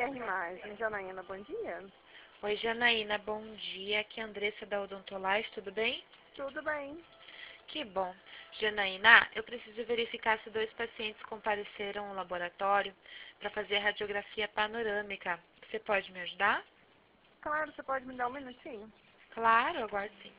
BR Imagem, Janaína, bom dia. Oi, Janaína, bom dia. Aqui é a Andressa da Odontolife, tudo bem? Tudo bem. Que bom. Janaína, eu preciso verificar se 2 pacientes compareceram ao laboratório para fazer a radiografia panorâmica. Você pode me ajudar? Claro, você pode me dar um minutinho? Claro, aguardo sim.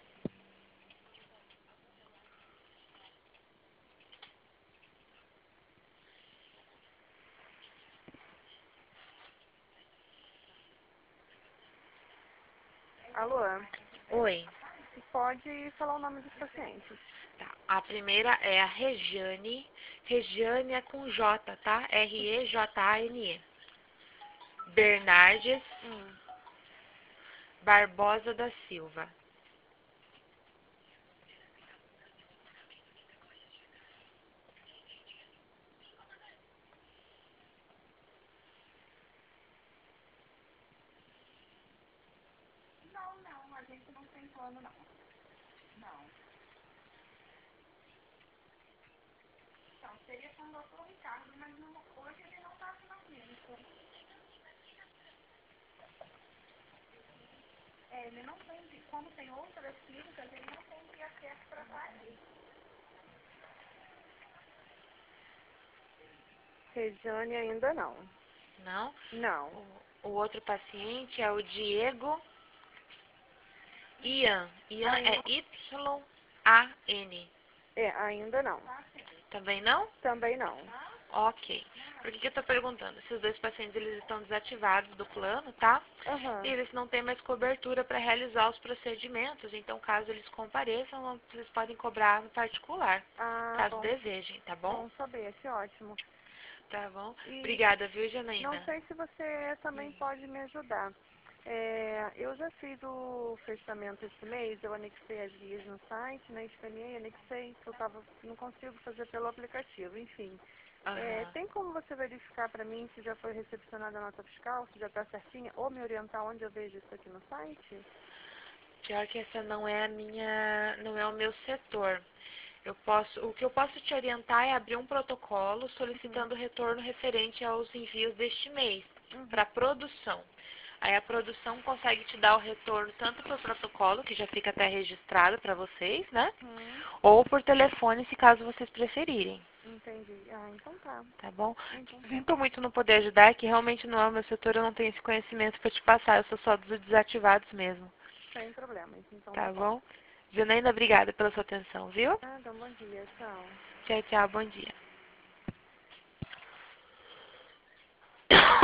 Alô? Oi. Pode falar o nome dos pacientes. Tá. A primeira é a Regiane. Regiane é com J, tá? Rejane. Bernardes Hum. Barbosa da Silva. Não, a gente não tem plano, não. Não. Então, seria com o doutor Ricardo, mas hoje ele não está aqui na clínica. Ele não tem, como tem outras clínicas, ele não tem acesso para sair. Regiane ainda não. Não? Não. O outro paciente é o Diego Ian. Ian é Y-A-N. Ainda não. Também não? Também não. Ok. Por que eu estou perguntando? Esses 2 pacientes eles estão desativados do plano, tá? E Aham. eles não têm mais cobertura para realizar os procedimentos. Então, caso eles compareçam, vocês podem cobrar no particular, Ah, caso bom. desejem, tá bom? Bom saber, que ótimo. Tá bom? E Obrigada, viu, não Janaína? sei se você também pode me ajudar. Eu já fiz o fechamento esse mês, eu anexei as guias no site, né? Escaneei, anexei, que não consigo fazer pelo aplicativo, enfim. Aham. Tem como você verificar para mim se já foi recepcionada a nota fiscal, se já está certinha, ou me orientar onde eu vejo isso aqui no site? Pior que essa não é o meu setor. O que eu posso te orientar é abrir um protocolo Uhum. solicitando retorno referente aos envios deste mês para a Uhum. produção. Aí a produção consegue te dar o retorno tanto por protocolo, que já fica até registrado para vocês, né? Uhum. Ou por telefone, se caso vocês preferirem, Entendi. Ah, então tá. tá bom? Então tá. Sinto muito não poder ajudar, que realmente não é o meu setor, eu não tenho esse conhecimento para te passar, eu sou só dos desativados mesmo, Sem problemas. Então tá tá bom. bom? Janaína, obrigada pela sua atenção, viu? Então, bom dia. Tchau. Tchau, tchau, bom dia.